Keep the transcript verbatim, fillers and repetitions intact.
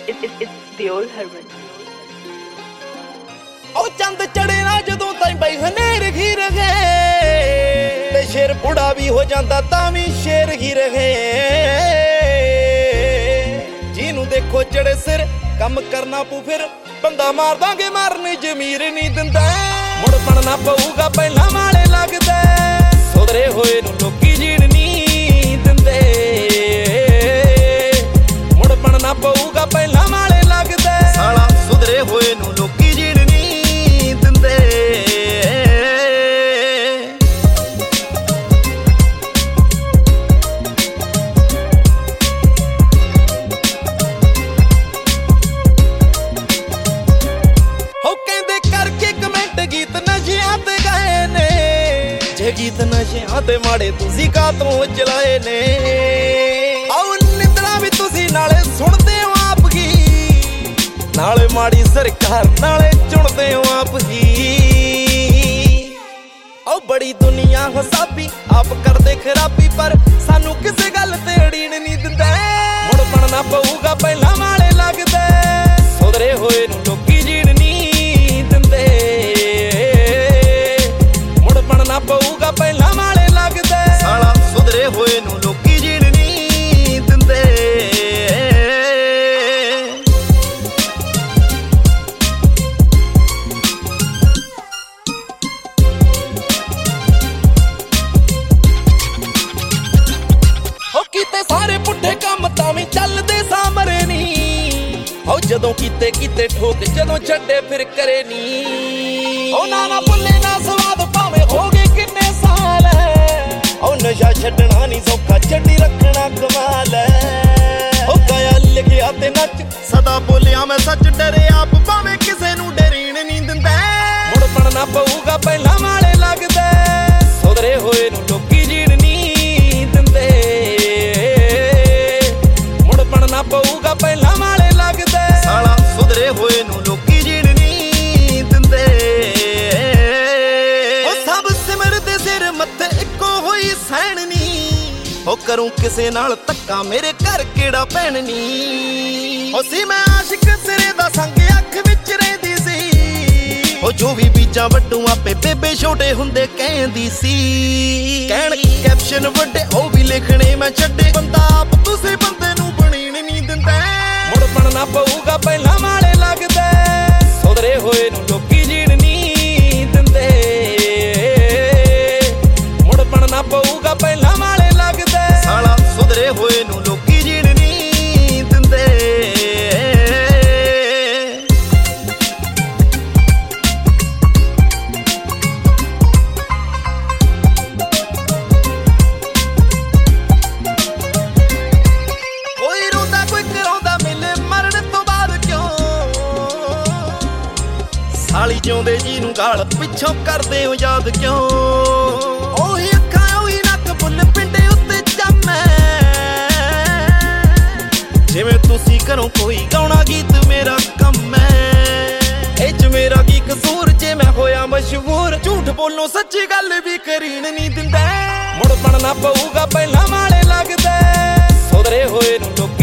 It's, it's, it's the old Herman. ਉਹ ਚੰਦ ਚੜੇ ਨਾ ਜਦੋਂ ਤਾਈ ਬਈ ਹਨੇਰ ਘੀ ਰਹੇ ਤੇ ਸ਼ੇਰ ਬੁੜਾ ਵੀ ਹੋ ਜਾਂਦਾ ਤਾਂ ਵੀ ਸ਼ੇਰ ਘੀ ਰਹੇ ਜਿਹਨੂੰ ਦੇਖੋ ਚੜੇ ਸਿਰ ਕੰਮ ਕਰਨਾ ਪੂ ਫਿਰ ਬੰਦਾ ਮਾਰ ਦਾਂਗੇ ਮਾਰਨ ਜ਼ਮੀਰ ਨਹੀਂ ਦਿੰਦਾ ਮੁੜ ਬਣਨਾ ਪਊਗਾ ਪਹਿਲਾਂ ਵਾਲੇ ਲੱਗਦਾ ਸੁਧਰੇ ਹੋਏ ਨੂੰ ਲੋਕੀ ਜੀਣ ਨਹੀਂ ਦਿੰਦੇ ਮੁੜ ਬਣਨਾ ਪਊਗਾ ਪਹਿਲਾਂ ਵਾਲੇ ਲੱਗਦਾ ਸਾਲਾ ਸੁਧਰੇ ਹੋਏ ਨੂੰ ਲੋਕੀ ਜੀਣ ਨਹੀਂ ਦਿੰਦੇ ਹੋ ਕਹਿੰਦੇ ਕਰਕੇ ਕਮੈਂਟ ਗੀਤ ਨਸ਼ਿਆਂ ਤੇ ਗਏ ਨੇ ਜੇ ਗੀਤ ਨਸ਼ਿਆਂ ਤੇ ਮਾੜੇ ਤੁਸੀਂ ਕਾਤੋਂ ਚਲਾਏ ਨੇ ਆਉ ਨਿੰਦਣਾ ਵੀ ਤੁਸੀਂ ਨਾਲੇ ਸੁਣਦੇ ਹੋ ਆਪ ਹੀ ਨਾਲੇ ਮਾੜੀ ਸਰਕਾਰ ਨਾਲੇ ਚੁਣਦੇ ਹੋ ਆਪ ਹੀ ਓ ਬੜੀ ਦੁਨੀਆ ਹਸਾਬੀ ਆਪ ਕਰਦੇ ਖਰਾਬੀ ਪਰ ਸਾਨੂੰ ਕਿਸੇ ਗੱਲ ਤੇ ਅੜੀਣ ਨਹੀਂ ਦਿੰਦਾ ਮੁੜ ਬਣਨਾ ਪਊਗਾ ਪਹਿਲਾਂ ਵਾਲੇ ਲੱਗਦਾ ਸੁਧਰੇ ਹੋਏ ਨੂੰ ਲੋਕੀ ਜੀਣ ਨਹੀਂ ਦਿੰਦੇ ਮੁੜ ਬਣਨਾ ਪਊਗਾ ਪਹਿਲਾਂ ਵਾਲੇ ਲੱਗਦਾ ਸਾਲਾ ਸੁਧਰੇ ਹੋਏ ਨੂੰ ਲੋਕੀ ਜੀਣ ਨਹੀਂ ਦਿੰਦੇ ਕੀਤੇ ਸਾਰੇ ਪੁੱਠੇ ਕੰਮ ਤਾਂ ਵੀ ਚੱਲਦੇ ਸਾਮਰੇ ਨੀ ਹੋ ਜਦੋਂ ਕੀਤੇ ਕੀਤੇ ਠੋਕ ਜਦੋਂ ਛੱਡੇ ਫਿਰ ਕਰੇ ਨੀ ਉਹ ਨਾ ਨਾ ਭੁੱਲੇ ਨਾ ਸਵਾਦ ਭਾਵੇਂ ਹੋ ਗਏ ਕਿੰਨੇ ਸਾਲ ਉਹ ਨਸ਼ਾ ਛੱਡਣਾ ਨਹੀਂ ਸੌਖਾ ਛੱਡੀ ਰੱਖਣਾ ਕਮਾਲ ਉਹ ਗਿਆ ਲਿਖਿਆ ਤੇ ਨੱਚ ਸਦਾ ਬੋਲਿਆ ਮੈਂ ਸੱਚ ਡਰੇ ਆਪ ਭਾਵੇਂ ਕਿਸੇ ਨੂੰ ਡਰੀਣ ਨਹੀਂ ਦਿੰਦਾ ਮੁੜ ਬਣਨਾ ਪਊਗਾ ਪਹਿਲਾਂ ਵਾਲੇ ਲੱਗਦਾ ਸੁਧਰੇ ਹੋਏ ਨੂੰ ਲੋਕੀ ਜੀਣ ਨਹੀਂ ਦਿੰਦੇ ਬਣਨਾ ਪਊਗਾ ਪਹਿਲਾਂ ਵਾਲੇ ਲੱਗਦਾ ਸਾਲਾ ਸੁਧਰੇ ਹੋਏ ਨੂੰ ਲੋਕੀ ਜੀਣ ਨਹੀਂ ਦਿੰਦੇ ਉਹ ਸਭ ਸਿਮਰਦੇ ਸਿਰ ਮੱਥੇ ਇੱਕੋ ਹੋਈ ਸੈਣ ਨੀ ਉਹ ਕਰੂੰ ਕਿਸੇ ਨਾਲ ਧੱਕਾ ਮੇਰੇ ਘਰ ਕਿਹੜਾ ਭੈਣ ਨੀ ਉਹ ਸੀ ਮੈਂ ਆਸ਼ਿਕ ਸਿਰੇ ਦਾ ਸੰਗ ਅੱਖ ਵਿੱਚ ਰਹਿੰਦੀ ਸੀ ਉਹ ਜੋ ਵੀ ਬੀਜਾਂ ਵੱਡੂ ਆਪੇ ਬੇਬੇ ਛੋਟੇ ਹੁੰਦੇ ਕਹਿੰਦੀ ਸੀ ਕਹਿਣ ਕੈਪਸ਼ਨ ਵੱਡੇ ਉਹ ਵੀ ਲਿਖਣੇ ਮੈਂ ਛੱਡੇ ਬੰਦਾ ਆਪ ਤੁਸੀਂ ਬੰਦੇ ਨੂੰ ਮੁੜ ਬਣਨਾ ਪਊਗਾ ਪਹਿਲਾਂ ਵਾਲੇ ਲੱਗਦਾ ਸੁਧਰੇ ਹੋਏ ਨੂੰ ਲੋਕੀ ਜੀਣ ਨਹੀਂ ਦਿੰਦੇ ਮੁੜ ਬਣਨਾ ਪਊਗਾ ਪਹਿਲਾਂ ਵਾਲੇ ਲੱਗਦਾ ਸਾਲਾ ਸੁਧਰੇ ਹੋਏ ਨੂੰ ਲੋਕੀ ਜੀਣ ਨਹੀਂ ਦਿੰਦੇ ਸਾਲੀ ਜਿਉਂਦੇ ਜੀ ਨੂੰ ਗਾਲ ਪਿੱਛੋਂ ਕਰਦੇ ਹੋ ਯਾਦ ਕਿਉਂ ਉਹੀ ਅੱਖਾਂ ਉਹੀ ਨੱਕ ਬੁੱਲ ਪਿੰਡੇ ਉੱਤੇ ਜੰਮੇ ਜਿਵੇਂ ਤੁਸੀਂ ਕਰੋ ਕੋਈ ਗਾਉਣਾ ਗੀਤ ਮੇਰਾ ਕੰਮ ਹੈ ਇਹ ਚ ਮੇਰਾ ਕੀ ਕਸੂਰ ਜੇ ਮੈਂ ਹੋਇਆ ਮਸ਼ਹੂਰ ਝੂਠ ਬੋਲੋ ਸੱਚੀ ਗੱਲ ਵੀ ਕਰੀਣ ਨਹੀਂ ਦਿੰਦਾ ਮੁੜ ਬਣਨਾ ਪਊਗਾ ਪਹਿਲਾਂ ਵਾਲੇ ਲੱਗਦਾ ਸੁਧਰੇ ਹੋਏ ਨੂੰ ਲੋਕ